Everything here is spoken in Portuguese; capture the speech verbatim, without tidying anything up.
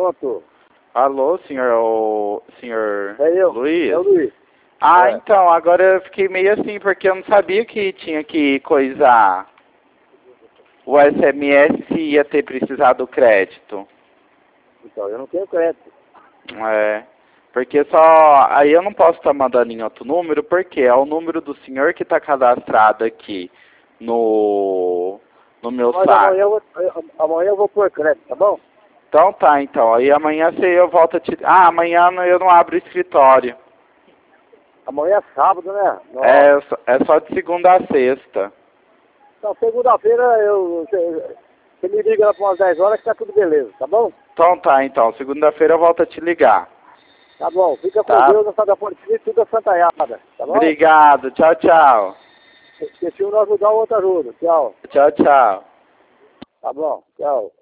Pronto. Alô, senhor, o senhor É eu. Luiz? É o Luiz. Ah, É. então, agora eu fiquei meio assim, porque eu não sabia que tinha que coisar o S M S se ia ter precisado do crédito. Então, eu não tenho crédito. É, porque só... Aí eu não posso estar mandando em outro número, porque é o número do senhor que está cadastrado aqui no, no meu Mas saco. amanhã eu, vou, eu- amanhã eu vou pôr crédito, tá bom? Então tá, então. Aí amanhã você, eu volto a te... Ah, amanhã eu não abro o escritório. Amanhã é sábado, né? Nossa. É, só- é só de segunda a sexta. Então, segunda-feira eu, você, você me liga lá para umas dez horas que tá tudo beleza, tá bom? Então tá, então. Segunda-feira eu volto a te ligar. Tá bom. Fica com Tá. Deus, nessa da Ponte tudo é santaiada, tá bom? Obrigado. Tchau, tchau. Se se um não ajudar, o outro ajuda. Tchau. Tchau, tchau. Tá bom. Tchau.